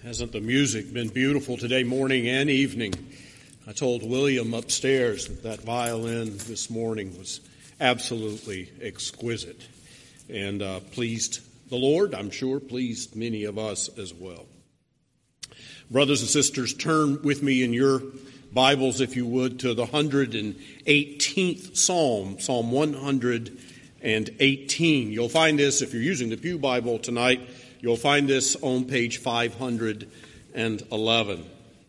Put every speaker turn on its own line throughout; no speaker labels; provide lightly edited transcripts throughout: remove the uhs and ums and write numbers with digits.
Hasn't the music been beautiful today, morning and evening? I told William upstairs that violin this morning was absolutely exquisite and pleased the Lord, I'm sure, pleased many of us as well. Brothers and sisters, turn with me in your Bibles, if you would, to the 118th Psalm, Psalm 118. You'll find this, if you're using the Pew Bible tonight, you'll find this on page 511.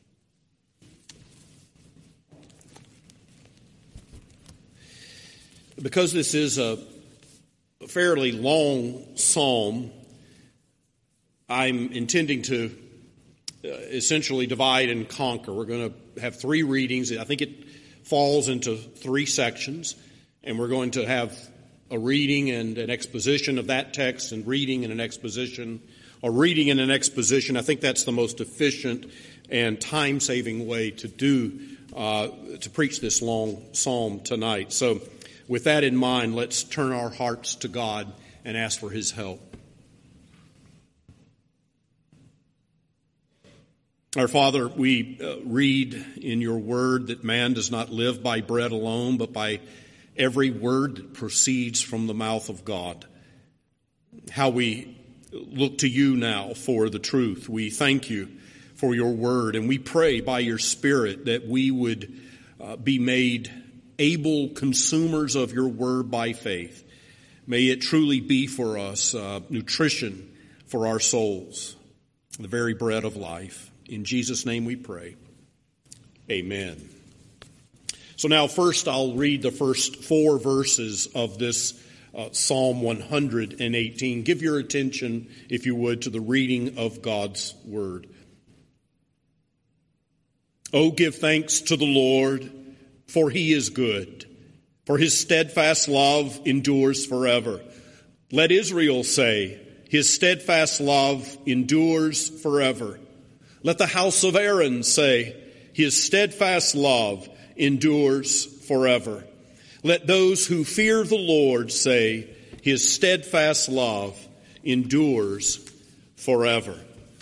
Because this is a fairly long psalm, I'm intending to essentially divide and conquer. We're going to have three readings. I think it falls into three sections, and we're going to have a reading and an exposition of that text, and reading and an exposition, or reading and an exposition. I think that's the most efficient and time-saving way to preach this long psalm tonight. So with that in mind, let's turn our hearts to God and ask for His help. Our Father, we read in your word that man does not live by bread alone, but by every word that proceeds from the mouth of God. How we look to you now for the truth. We thank you for your word, and we pray by your Spirit that we would be made able consumers of your word by faith. May it truly be for us nutrition for our souls, the very bread of life. In Jesus' name we pray. Amen. So now first I'll read the first four verses of this Psalm 118. Give your attention, if you would, to the reading of God's word. Oh, give thanks to the Lord, for he is good, for his steadfast love endures forever. Let Israel say, his steadfast love endures forever. Let the house of Aaron say, his steadfast love endures forever. Let those who fear the Lord say, his steadfast love endures forever.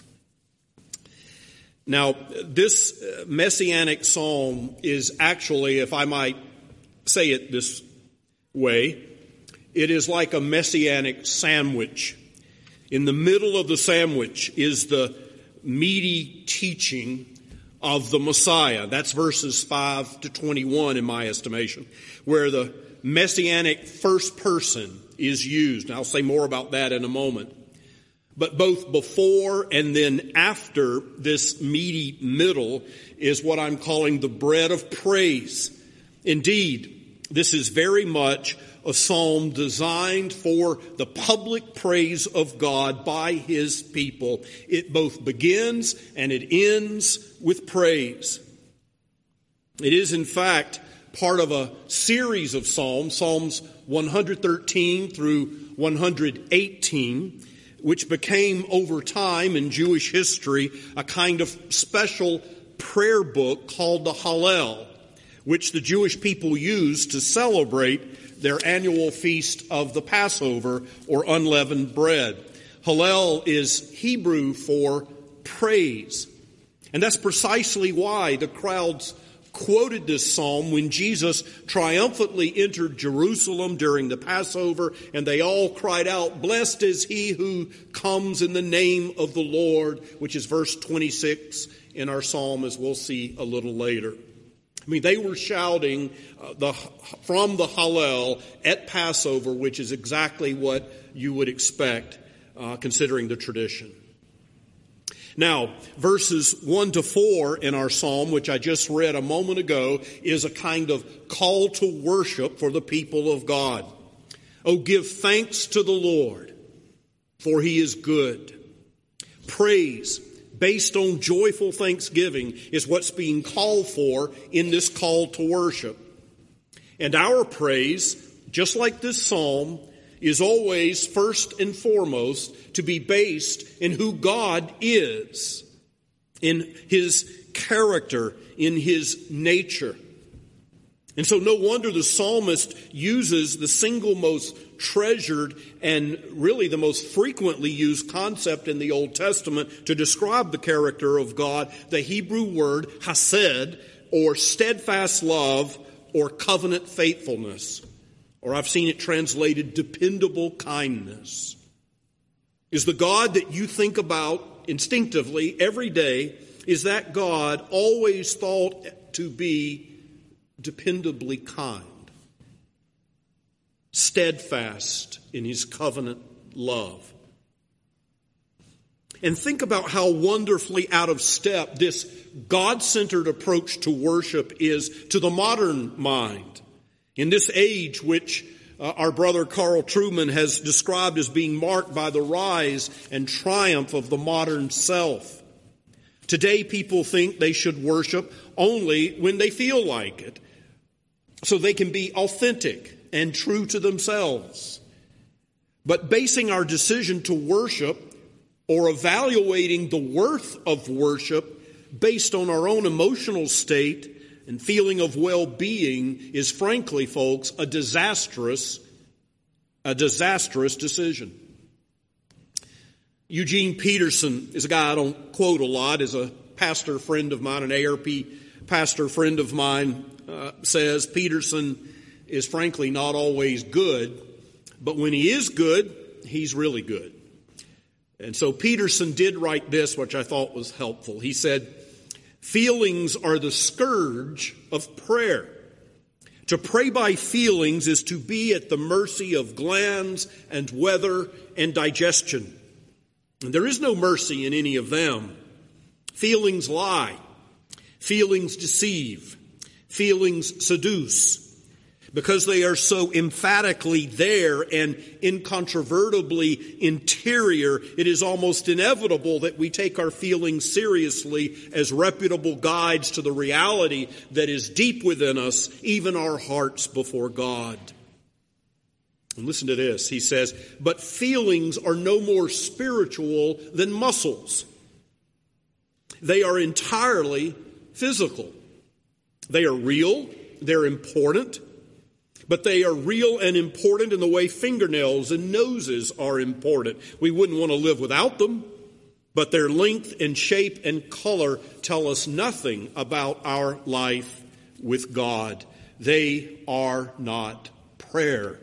Now, this messianic psalm is actually, if I might say it this way, it is like a messianic sandwich. In the middle of the sandwich is the meaty teaching of the Messiah. That's verses 5 to 21 in my estimation, where the messianic first person is used. And I'll say more about that in a moment. But both before and then after this meaty middle is what I'm calling the bread of praise. Indeed, this is very much a psalm designed for the public praise of God by His people. It both begins and it ends with praise. It is, in fact, part of a series of psalms, Psalms 113 through 118, which became over time in Jewish history a kind of special prayer book called the Hallel, which the Jewish people used to celebrate their annual feast of the Passover, or unleavened bread. Hallel is Hebrew for praise. And that's precisely why the crowds quoted this psalm when Jesus triumphantly entered Jerusalem during the Passover, and they all cried out, "Blessed is he who comes in the name of the Lord," which is verse 26 in our psalm, as we'll see a little later. I mean, they were shouting from the Hallel at Passover, which is exactly what you would expect considering the tradition. Now, verses 1 to 4 in our psalm, which I just read a moment ago, is a kind of call to worship for the people of God. Oh, give thanks to the Lord, for he is good. Praise based on joyful thanksgiving is what's being called for in this call to worship. And our praise, just like this psalm, is always first and foremost to be based in who God is, in his character, in his nature. And so no wonder the psalmist uses the single most treasured and really the most frequently used concept in the Old Testament to describe the character of God, the Hebrew word hesed, or steadfast love, or covenant faithfulness. Or I've seen it translated dependable kindness. Is the God that you think about instinctively every day, is that God always thought to be dependably kind, steadfast in his covenant love? And think about how wonderfully out of step this God-centered approach to worship is to the modern mind. In this age which our brother Carl Trueman has described as being marked by the rise and triumph of the modern self. Today people think they should worship only when they feel like it, so they can be authentic and true to themselves. But basing our decision to worship or evaluating the worth of worship based on our own emotional state and feeling of well-being is, frankly, folks, a disastrous decision. Eugene Peterson is a guy I don't quote a lot, is a pastor friend of mine, an ARP pastor friend of mine, says Peterson is frankly not always good, but when he is good, he's really good. And so Peterson did write this, which I thought was helpful. He said, "Feelings are the scourge of prayer. To pray by feelings is to be at the mercy of glands and weather and digestion. And there is no mercy in any of them. Feelings lie. Feelings deceive. Feelings seduce. Because they are so emphatically there and incontrovertibly interior, it is almost inevitable that we take our feelings seriously as reputable guides to the reality that is deep within us, even our hearts before God." And listen to this. He says, "But feelings are no more spiritual than muscles. They are entirely physical. They are real. They're important. But they are real and important in the way fingernails and noses are important. We wouldn't want to live without them, but their length and shape and color tell us nothing about our life with God. They are not prayer."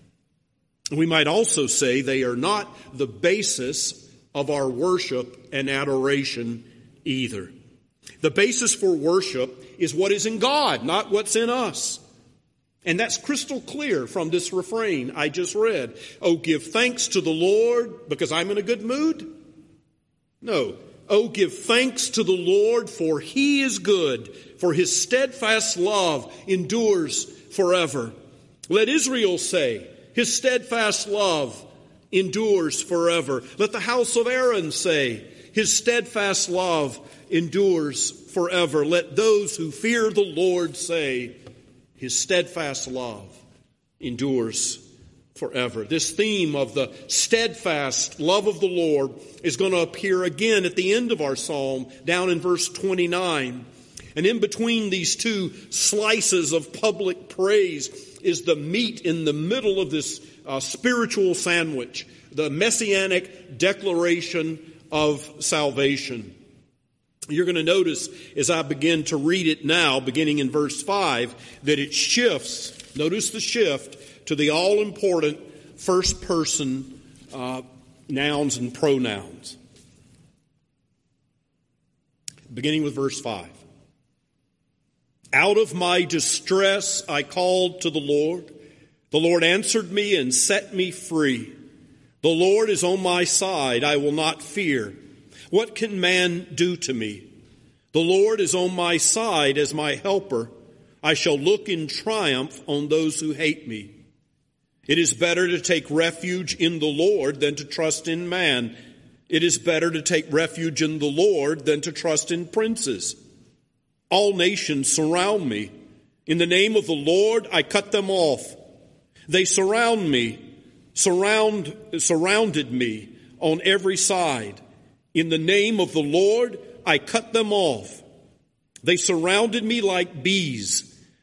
We might also say they are not the basis of our worship and adoration either. The basis for worship is what is in God, not what's in us. And that's crystal clear from this refrain I just read. "Oh, give thanks to the Lord because I'm in a good mood." No. "Oh, give thanks to the Lord for he is good, for his steadfast love endures forever." Let Israel say, "His steadfast love endures forever." Let the house of Aaron say, "His steadfast love endures forever." Let those who fear the Lord say, "His steadfast love endures forever." This theme of the steadfast love of the Lord is going to appear again at the end of our psalm, down in verse 29. And in between these two slices of public praise is the meat in the middle of this spiritual sandwich, the messianic declaration of salvation. You're going to notice as I begin to read it now, beginning in verse 5, that it shifts, notice the shift, to the all-important first person nouns and pronouns. Beginning with verse 5. "Out of my distress I called to the Lord. The Lord answered me and set me free. The Lord is on my side. I will not fear. What can man do to me? The Lord is on my side as my helper. I shall look in triumph on those who hate me. It is better to take refuge in the Lord than to trust in man. It is better to take refuge in the Lord than to trust in princes. All nations surround me. In the name of the Lord, I cut them off. They surrounded me on every side. In the name of the Lord, I cut them off. They surrounded me like bees.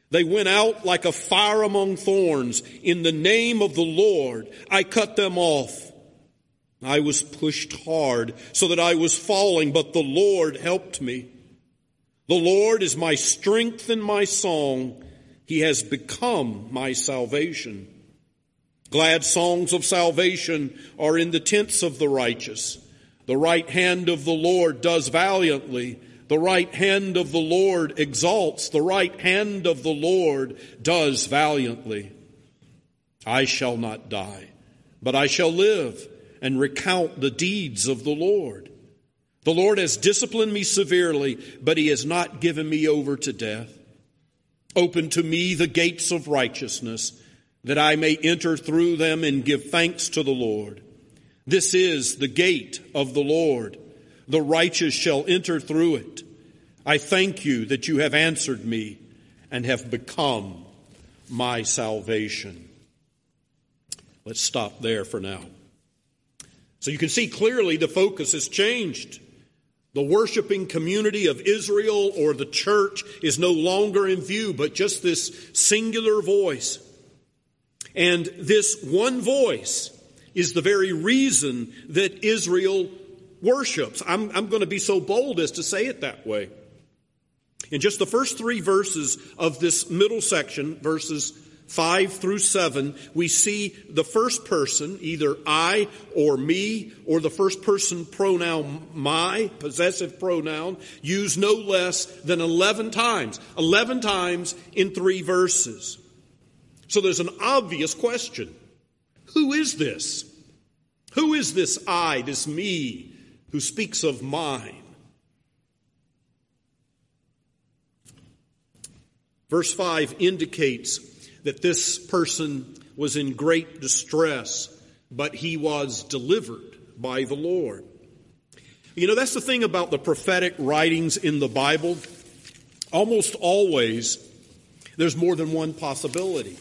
They went out like a fire among thorns. In the name of the Lord, I cut them off. I was pushed hard so that I was falling, but the Lord helped me. The Lord is my strength and my song. He has become my salvation. Glad songs of salvation are in the tents of the righteous. The right hand of the Lord does valiantly. The right hand of the Lord exalts. The right hand of the Lord does valiantly. I shall not die, but I shall live and recount the deeds of the Lord. The Lord has disciplined me severely, but He has not given me over to death. Open to me the gates of righteousness, that I may enter through them and give thanks to the Lord. This is the gate of the Lord. The righteous shall enter through it. I thank you that you have answered me and have become my salvation. Let's stop there for now. So you can see clearly the focus has changed. The worshiping community of Israel or the church is no longer in view, but just this singular voice. And this one voice is the very reason that Israel worships. I'm going to be so bold as to say it that way. In just the first 3 verses of this middle section, verses 5 through 7, we see the first person, either I or me, or the first person pronoun my, possessive pronoun, used no less than 11 times. 11 times in 3 verses. So there's an obvious question. Who is this? Who is this I, this me, who speaks of mine? Verse 5 indicates that this person was in great distress, but he was delivered by the Lord. You know, that's the thing about the prophetic writings in the Bible. Almost always, there's more than one possibility.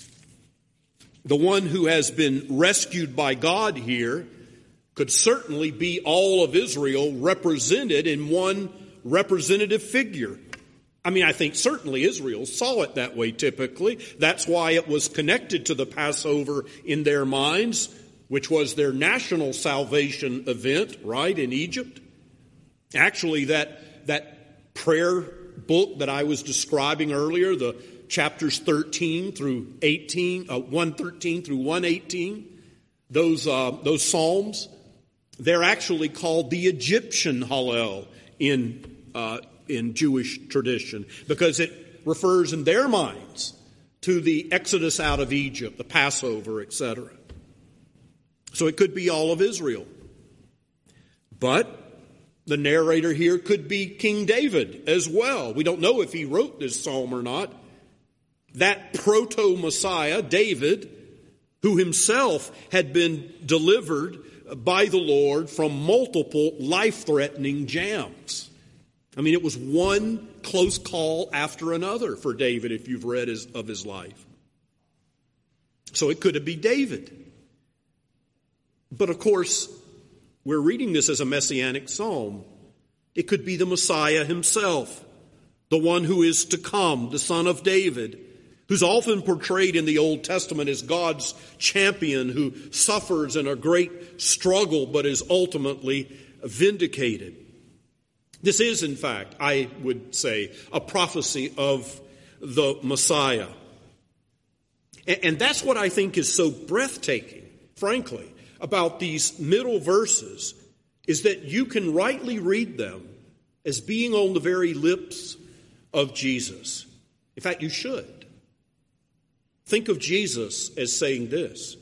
The one who has been rescued by God here could certainly be all of Israel represented in one representative figure. I mean, I think certainly Israel saw it that way typically. That's why it was connected to the Passover in their minds, which was their national salvation event, right, in Egypt. Actually, that prayer book that I was describing earlier, the chapters 13 through 18, 113 through 118, those psalms, they're actually called the Egyptian Hallel in Jewish tradition, because it refers in their minds to the Exodus out of Egypt, the Passover, etc. So it could be all of Israel. But the narrator here could be King David as well. We don't know if he wrote this psalm or not. That proto-Messiah, David, who himself had been delivered by the Lord from multiple life-threatening jams. I mean, it was one close call after another for David, if you've read of his life. So it could be David. But of course, we're reading this as a messianic psalm. It could be the Messiah himself, the one who is to come, the son of David, who's often portrayed in the Old Testament as God's champion who suffers in a great struggle but is ultimately vindicated. This is, in fact, I would say, a prophecy of the Messiah. And that's what I think is so breathtaking, frankly, about these middle verses, is that you can rightly read them as being on the very lips of Jesus. In fact, you should. Think of Jesus as saying this: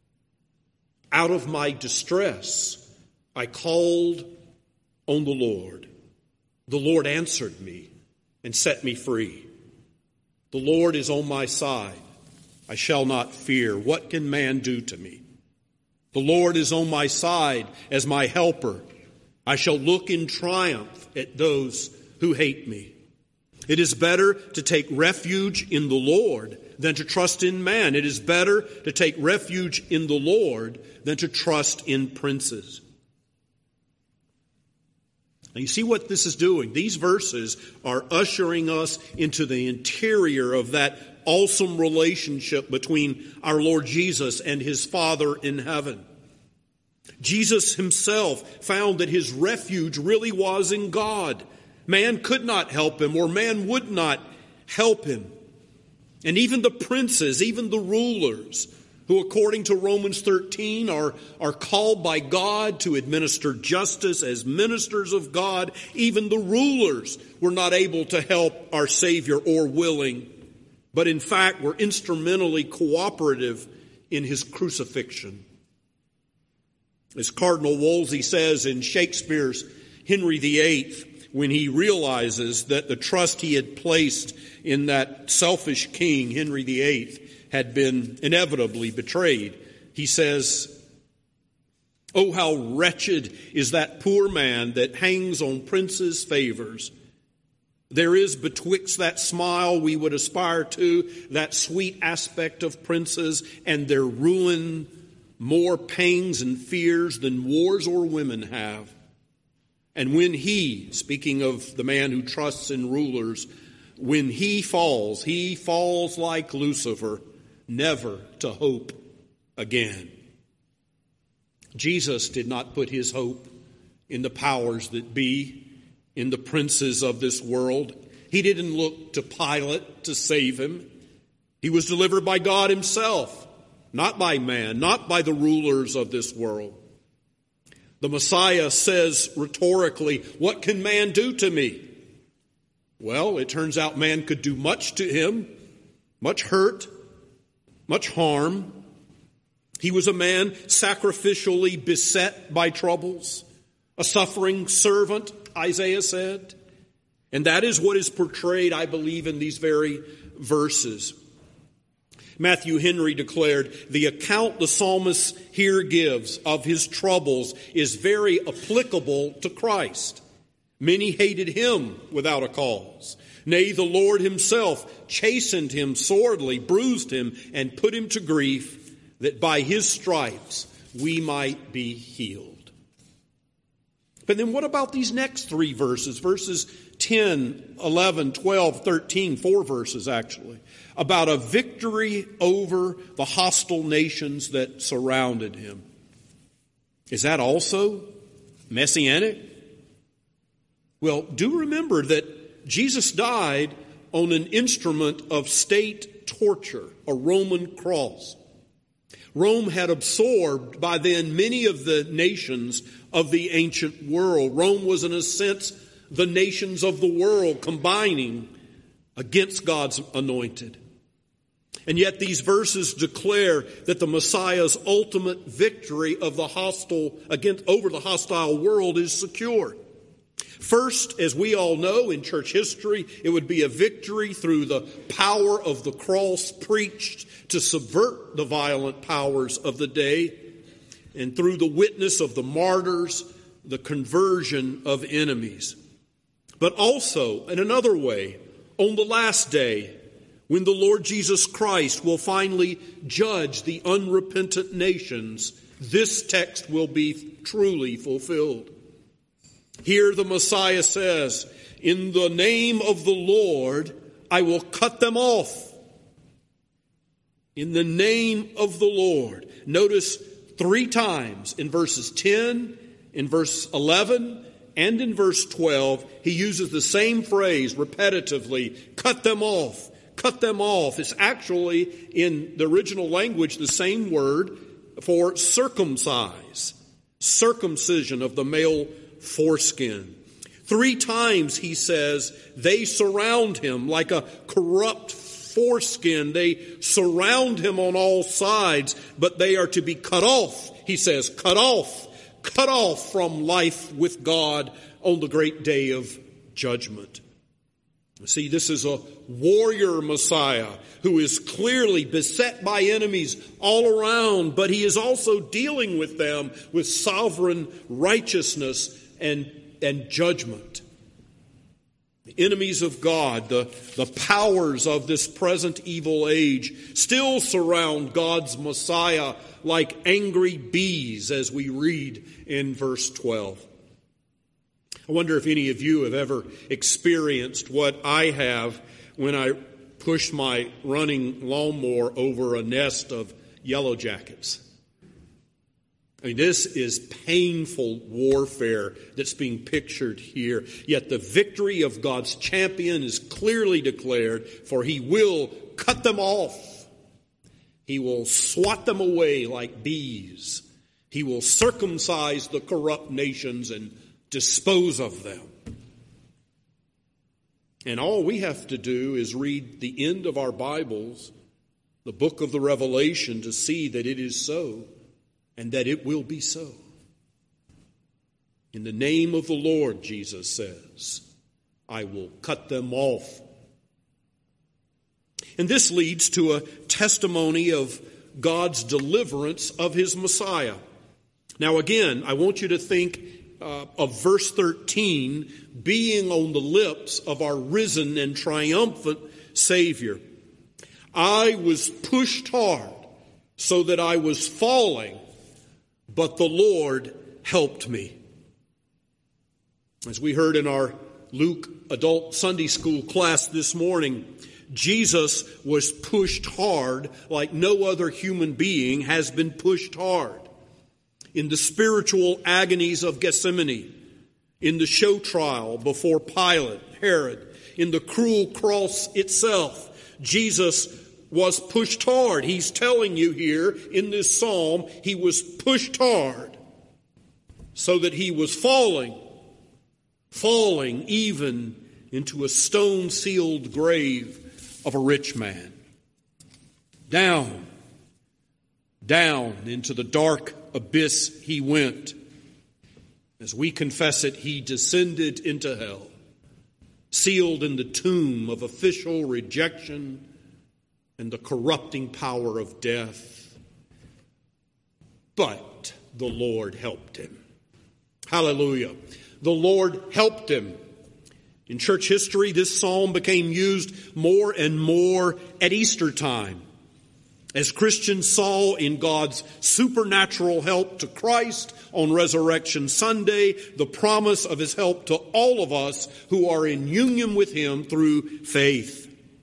out of my distress, I called on the Lord. The Lord answered me and set me free. The Lord is on my side. I shall not fear. What can man do to me? The Lord is on my side as my helper. I shall look in triumph at those who hate me. It is better to take refuge in the Lord than to trust in man. It is better to take refuge in the Lord than to trust in princes. Now you see what this is doing? These verses are ushering us into the interior of that awesome relationship between our Lord Jesus and his Father in heaven. Jesus himself found that his refuge really was in God. Man could not help him, or man would not help him. And even the princes, even the rulers, who according to Romans 13 are called by God to administer justice as ministers of God, even the rulers were not able to help our Savior or willing, but in fact were instrumentally cooperative in his crucifixion. As Cardinal Wolsey says in Shakespeare's Henry VIII, when he realizes that the trust he had placed in that selfish king, Henry VIII, had been inevitably betrayed, he says, "Oh, how wretched is that poor man that hangs on princes' favors. There is betwixt that smile we would aspire to, that sweet aspect of princes, and their ruin, more pangs and fears than wars or women have. And when he," speaking of the man who trusts in rulers, "when he falls like Lucifer, never to hope again." Jesus did not put his hope in the powers that be, in the princes of this world. He didn't look to Pilate to save him. He was delivered by God himself, not by man, not by the rulers of this world. The Messiah says rhetorically, "What can man do to me?" Well, it turns out man could do much to him, much hurt, much harm. He was a man sacrificially beset by troubles, a suffering servant, Isaiah said. And that is what is portrayed, I believe, in these very verses. Matthew Henry declared, "The account the psalmist here gives of his troubles is very applicable to Christ. Many hated him without a cause. Nay, the Lord himself chastened him sorely, bruised him, and put him to grief, that by his stripes we might be healed." But then what about these next three verses? Verses 10, 11, 12, 13, 4 verses actually, about a victory over the hostile nations that surrounded him. Is that also messianic? Well, do remember that Jesus died on an instrument of state torture, a Roman cross. Rome had absorbed by then many of the nations of the ancient world. Rome was, in a sense, the nations of the world combining against God's anointed. And yet these verses declare that the Messiah's ultimate victory of the over the hostile world is secure. First, as we all know in church history, it would be a victory through the power of the cross preached to subvert the violent powers of the day, and through the witness of the martyrs, the conversion of enemies. But also, in another way, on the last day, when the Lord Jesus Christ will finally judge the unrepentant nations, this text will be truly fulfilled. Here the Messiah says, "In the name of the Lord, I will cut them off." In the name of the Lord. Notice 3 times in verses 10, in verse 11, and in verse 12, he uses the same phrase repetitively, "cut them off, cut them off." It's actually, in the original language, the same word for circumcise, circumcision of the male foreskin. 3 times he says they surround him like a corrupt foreskin. They surround him on all sides, but they are to be cut off. He says, cut off from life with God on the great day of judgment. See, this is a warrior Messiah who is clearly beset by enemies all around, but he is also dealing with them with sovereign righteousness and judgment. The enemies of God, the powers of this present evil age, still surround God's Messiah like angry bees, as we read in verse 12. I wonder if any of you have ever experienced what I have when I push my running lawnmower over a nest of yellow jackets. I mean, this is painful warfare that's being pictured here. Yet the victory of God's champion is clearly declared, for he will cut them off. He will swat them away like bees. He will circumcise the corrupt nations and dispose of them. And all we have to do is read the end of our Bibles, the book of the Revelation, to see that it is so and that it will be so. In the name of the Lord, Jesus says, I will cut them off. And this leads to a testimony of God's deliverance of his Messiah. Now again, I want you to think of verse 13 being on the lips of our risen and triumphant Savior. I was pushed hard so that I was falling, but the Lord helped me. As we heard in our Luke Adult Sunday School class this morning, Jesus was pushed hard like no other human being has been pushed hard. In the spiritual agonies of Gethsemane, in the show trial before Pilate, Herod, in the cruel cross itself, Jesus was pushed hard. He's telling you here in this psalm, he was pushed hard so that he was falling even into a stone-sealed grave of a rich man. Down into the dark abyss he went. As we confess it, he descended into hell, sealed in the tomb of official rejection and the corrupting power of death. But the Lord helped him. Hallelujah. The Lord helped him. In church history, this psalm became used more and more at Easter time, as Christians saw in God's supernatural help to Christ on Resurrection Sunday the promise of his help to all of us who are in union with him through faith.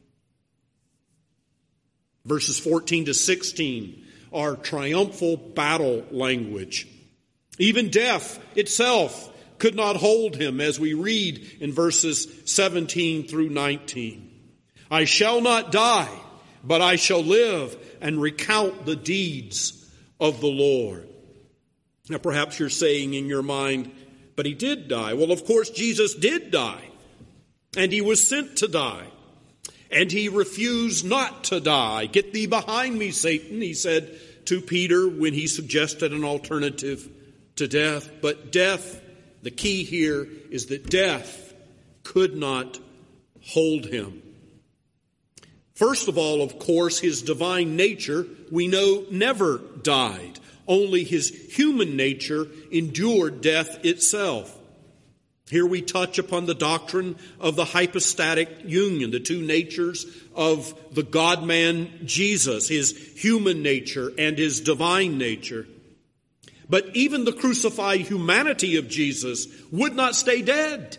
Verses 14 to 16 are triumphal battle language. Even death itself could not hold him, as we read in verses 17 through 19. I shall not die, but I shall live and recount the deeds of the Lord. Now perhaps you're saying in your mind, but he did die. Well, of course, Jesus did die. And he was sent to die. And he refused not to die. Get thee behind me, Satan, he said to Peter when he suggested an alternative to death. But death, the key here is that death could not hold him. First of all, of course, his divine nature, we know, never died. Only his human nature endured death itself. Here we touch upon the doctrine of the hypostatic union, the two natures of the God-man Jesus, his human nature and his divine nature. But even the crucified humanity of Jesus would not stay dead.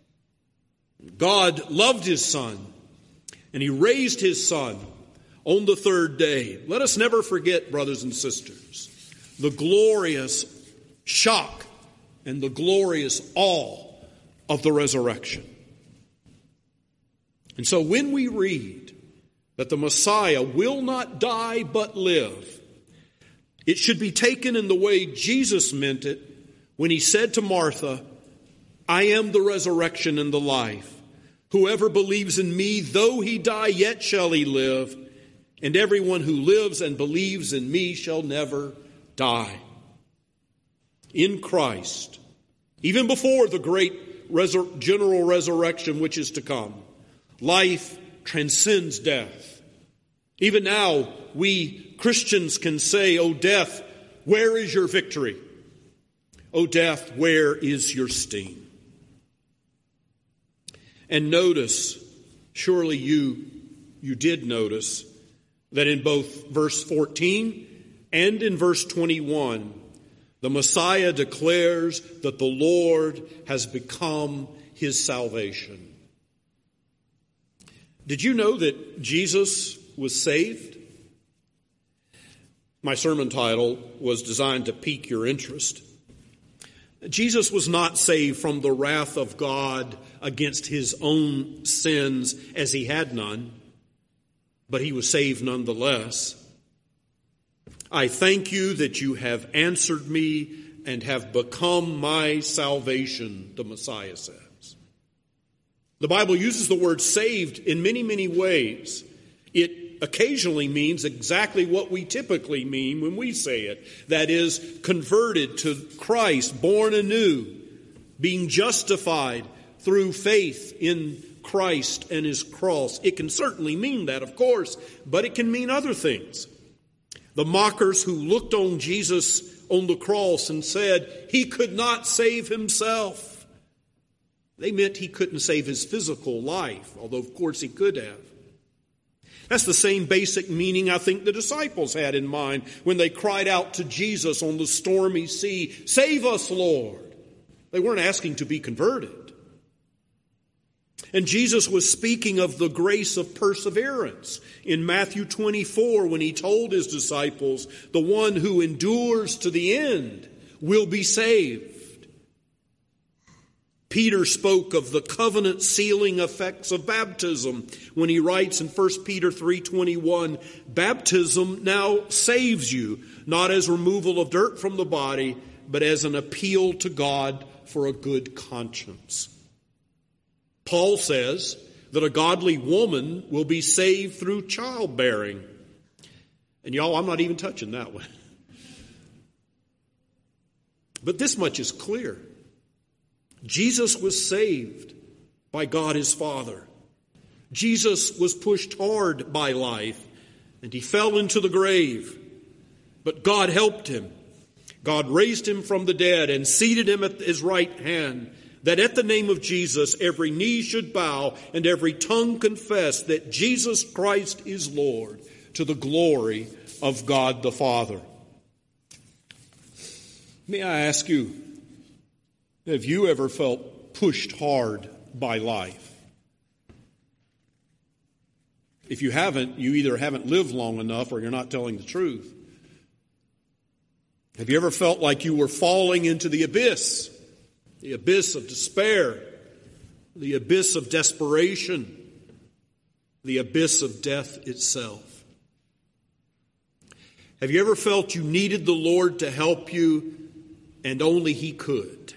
God loved his Son, and he raised his Son on the third day. Let us never forget, brothers and sisters, the glorious shock and the glorious awe of the resurrection. And so when we read that the Messiah will not die but live, it should be taken in the way Jesus meant it when he said to Martha, I am the resurrection and the life. Whoever believes in me, though he die, yet shall he live. And everyone who lives and believes in me shall never die. In Christ, even before the great general resurrection which is to come, life transcends death. Even now, we Christians can say, O death, where is your victory? O death, where is your sting? And notice, surely you did notice, that in both verse 14 and in verse 21, The Messiah declares that the Lord has become his salvation. Did you know that Jesus was saved? My sermon title was designed to pique your interest. Jesus was not saved from the wrath of God against his own sins, as he had none, but he was saved nonetheless. I thank you that you have answered me and have become my salvation, the Messiah says. The Bible uses the word saved in many, many ways. It occasionally means exactly what we typically mean when we say it. That is, converted to Christ, born anew, being justified through faith in Christ and his cross. It can certainly mean that, of course, but it can mean other things. The mockers who looked on Jesus on the cross and said he could not save himself, they meant he couldn't save his physical life, although of course he could have. That's the same basic meaning I think the disciples had in mind when they cried out to Jesus on the stormy sea, "Save us, Lord." They weren't asking to be converted. And Jesus was speaking of the grace of perseverance in Matthew 24 when he told his disciples, "The one who endures to the end will be saved." Peter spoke of the covenant sealing effects of baptism when he writes in 1 Peter 3:21, "Baptism now saves you, not as removal of dirt from the body, but as an appeal to God for a good conscience." Paul says that a godly woman will be saved through childbearing. And y'all, I'm not even touching that one. But this much is clear. Jesus was saved by God his Father. Jesus was pushed hard by life, and he fell into the grave. But God helped him. God raised him from the dead and seated him at his right hand, that at the name of Jesus every knee should bow and every tongue confess that Jesus Christ is Lord, to the glory of God the Father. May I ask you, have you ever felt pushed hard by life? If you haven't, you either haven't lived long enough or you're not telling the truth. Have you ever felt like you were falling into the abyss of despair, the abyss of desperation, the abyss of death itself? Have you ever felt you needed the Lord to help you and only he could?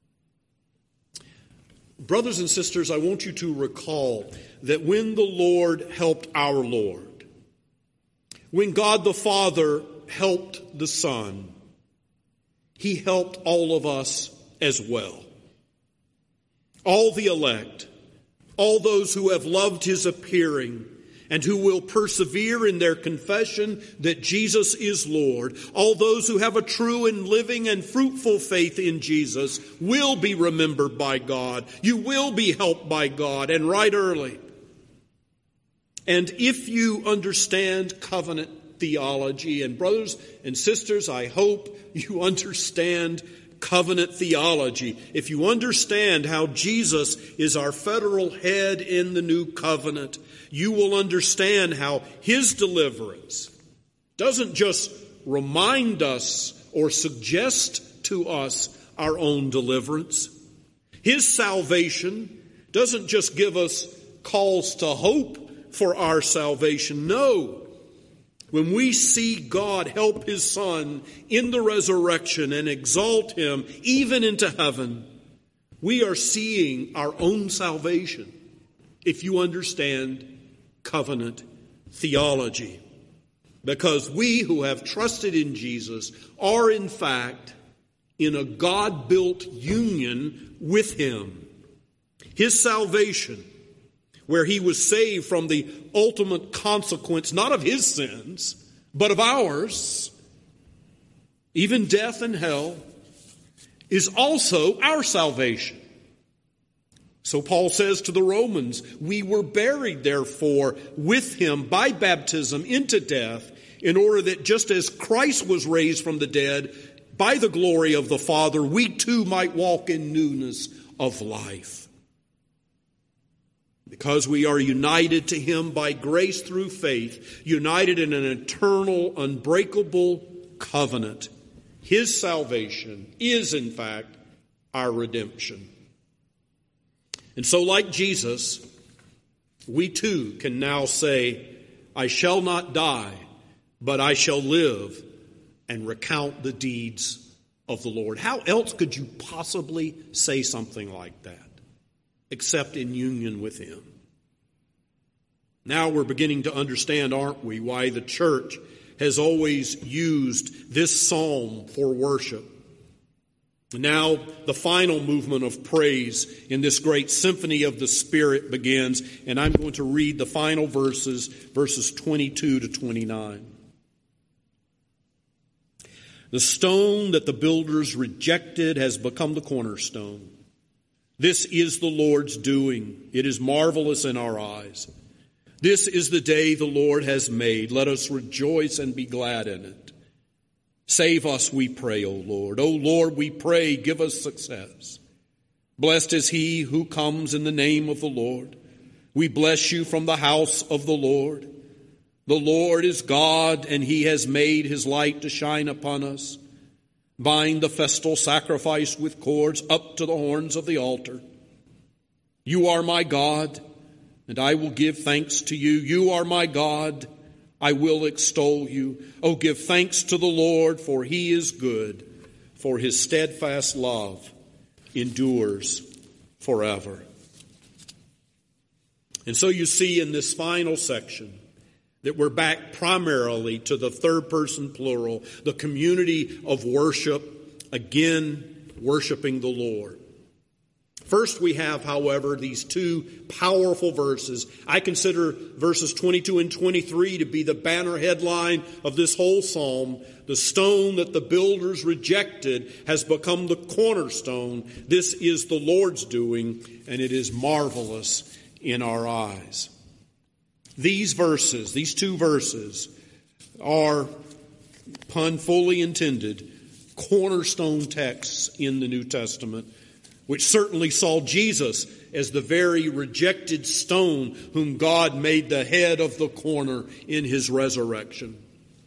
Brothers and sisters, I want you to recall that when the Lord helped our Lord, when God the Father helped the Son, he helped all of us as well. All the elect, all those who have loved his appearing and who will persevere in their confession that Jesus is Lord, all those who have a true and living and fruitful faith in Jesus will be remembered by God. You will be helped by God, and right early. And if you understand covenant theology, and brothers and sisters, I hope you understand covenant theology. If you understand how Jesus is our federal head in the new covenant, you will understand how his deliverance doesn't just remind us or suggest to us our own deliverance. His salvation doesn't just give us calls to hope for our salvation. No. When we see God help his Son in the resurrection and exalt him even into heaven, we are seeing our own salvation, if you understand covenant theology. Because we who have trusted in Jesus are in fact in a God-built union with him. His salvation, where he was saved from the ultimate consequence, not of his sins, but of ours, even death and hell, is also our salvation. So Paul says to the Romans, we were buried, therefore, with him by baptism into death, in order that just as Christ was raised from the dead by the glory of the Father, we too might walk in newness of life. Because we are united to Him by grace through faith, united in an eternal, unbreakable covenant, His salvation is, in fact, our redemption. And so, like Jesus, we too can now say, I shall not die, but I shall live and recount the deeds of the Lord. How else could you possibly say something like that, except in union with Him? Now we're beginning to understand, aren't we, why the church has always used this psalm for worship. Now the final movement of praise in this great symphony of the Spirit begins, and I'm going to read the final verses 22 to 29. The stone that the builders rejected has become the cornerstone. This is the Lord's doing. It is marvelous in our eyes. This is the day the Lord has made. Let us rejoice and be glad in it. Save us, we pray, O Lord. O Lord, we pray, give us success. Blessed is he who comes in the name of the Lord. We bless you from the house of the Lord. The Lord is God, and he has made his light to shine upon us. Bind the festal sacrifice with cords up to the horns of the altar. You are my God, and I will give thanks to you. You are my God, I will extol you. Oh, give thanks to the Lord, for he is good, for his steadfast love endures forever. And so you see in this final section that we're back primarily to the third person plural, the community of worship, again worshiping the Lord. First we have, however, these two powerful verses. I consider verses 22 and 23 to be the banner headline of this whole psalm. The stone that the builders rejected has become the cornerstone. This is the Lord's doing, and it is marvelous in our eyes. These verses, these two verses, are, pun fully intended, cornerstone texts in the New Testament, which certainly saw Jesus as the very rejected stone whom God made the head of the corner in his resurrection.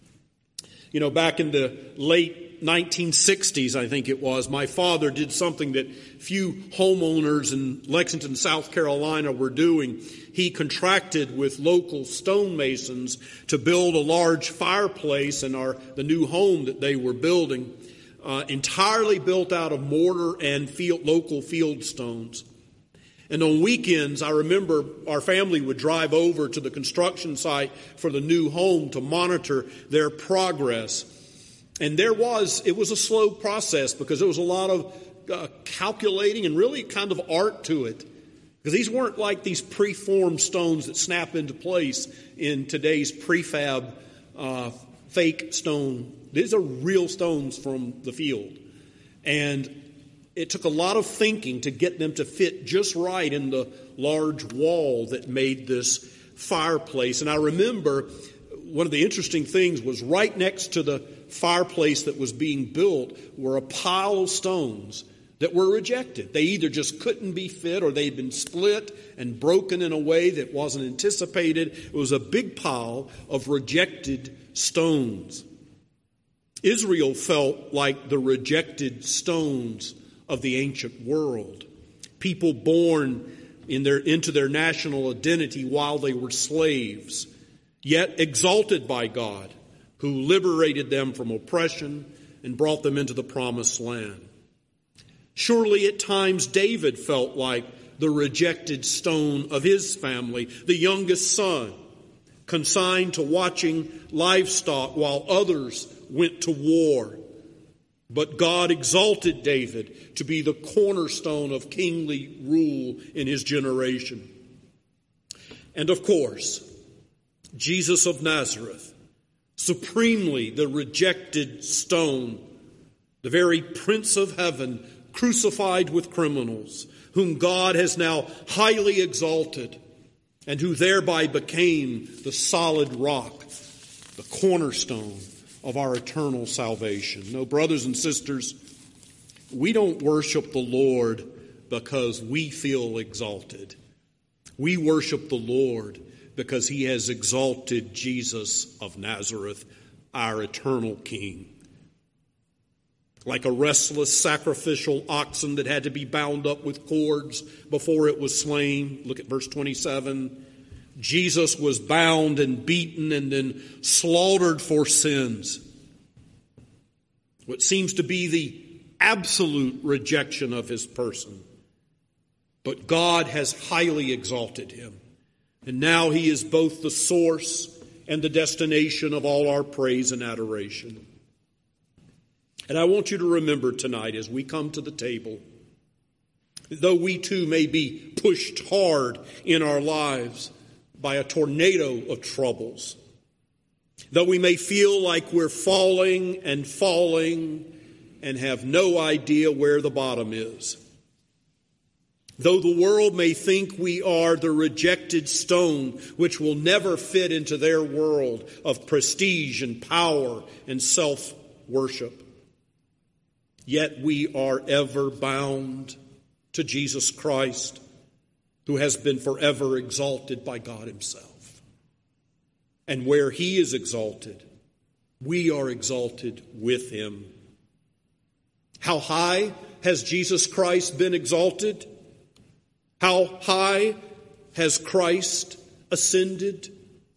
You know, back in the late 1960s, I think it was, my father did something that few homeowners in Lexington, South Carolina were doing. He contracted with local stonemasons to build a large fireplace in the new home that they were building. Entirely built out of mortar and local field stones. And on weekends, I remember our family would drive over to the construction site for the new home to monitor their progress. And it was a slow process because there was a lot of calculating and really kind of art to it. Because these weren't like these preformed stones that snap into place in today's prefab fake stone. These are real stones from the field. And it took a lot of thinking to get them to fit just right in the large wall that made this fireplace. And I remember one of the interesting things was right next to the fireplace that was being built were a pile of stones that were rejected. They either just couldn't be fit or they'd been split and broken in a way that wasn't anticipated. It was a big pile of rejected stones. Israel felt like the rejected stones of the ancient world. People born into their national identity while they were slaves, yet exalted by God, who liberated them from oppression and brought them into the promised land. Surely at times David felt like the rejected stone of his family, the youngest son, consigned to watching livestock while others went to war. But God exalted David to be the cornerstone of kingly rule in his generation. And of course, Jesus of Nazareth, supremely the rejected stone, the very Prince of Heaven, crucified with criminals, whom God has now highly exalted, and who thereby became the solid rock, the cornerstone of our eternal salvation. No, brothers and sisters, we don't worship the Lord because we feel exalted. We worship the Lord because He has exalted Jesus of Nazareth, our eternal King. Like a restless sacrificial oxen that had to be bound up with cords before it was slain. Look at verse 27. Jesus was bound and beaten and then slaughtered for sins. What seems to be the absolute rejection of His person. But God has highly exalted Him. And now He is both the source and the destination of all our praise and adoration. And I want you to remember tonight as we come to the table, though we too may be pushed hard in our lives by a tornado of troubles, though we may feel like we're falling and have no idea where the bottom is, though the world may think we are the rejected stone which will never fit into their world of prestige and power and self-worship, yet we are ever bound to Jesus Christ, who has been forever exalted by God Himself. And where He is exalted, we are exalted with Him. How high has Jesus Christ been exalted? How high has Christ ascended?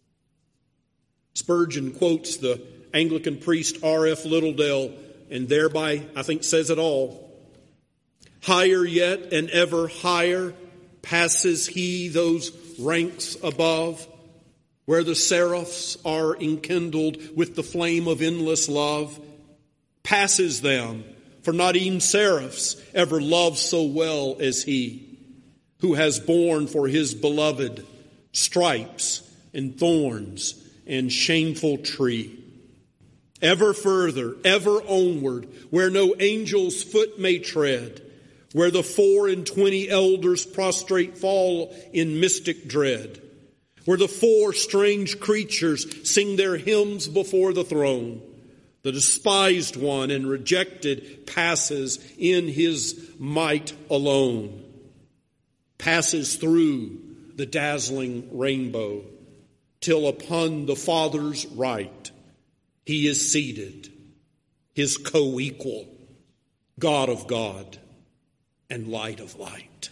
Spurgeon quotes the Anglican priest R.F. Littledale, and thereby, I think, says it all. Higher yet and ever higher passes He those ranks above, where the seraphs are enkindled with the flame of endless love. Passes them, for not even seraphs ever loved so well as He, who has borne for His beloved stripes and thorns and shameful tree. Ever further, ever onward, where no angel's foot may tread, where the 24 elders prostrate fall in mystic dread, where the 4 strange creatures sing their hymns before the throne, the despised one and rejected passes in His might alone, passes through the dazzling rainbow, till upon the Father's right He is seated, His co-equal, God of God and light of light.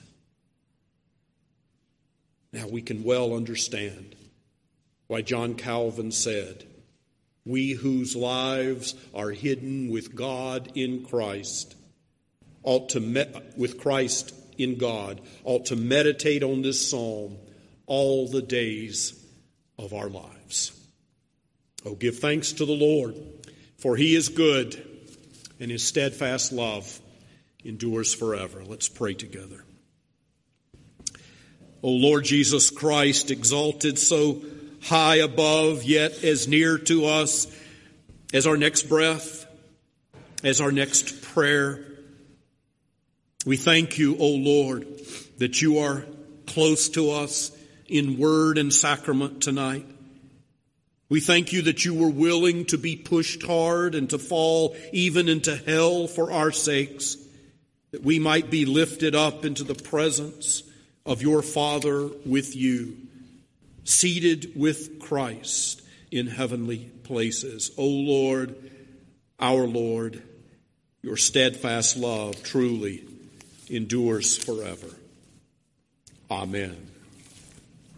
Now we can well understand why John Calvin said, we whose lives are hidden with God in Christ, with Christ in God, ought to meditate on this psalm all the days of our lives. Oh, give thanks to the Lord, for He is good, and His steadfast love endures forever. Let's pray together. O Lord Jesus Christ, exalted so high above, yet as near to us as our next breath, as our next prayer, we thank You, O Lord, that You are close to us in word and sacrament tonight. We thank You that You were willing to be pushed hard and to fall even into hell for our sakes, that we might be lifted up into the presence of Your Father with You, seated with Christ in heavenly places. O Lord, our Lord, Your steadfast love truly endures forever. Amen.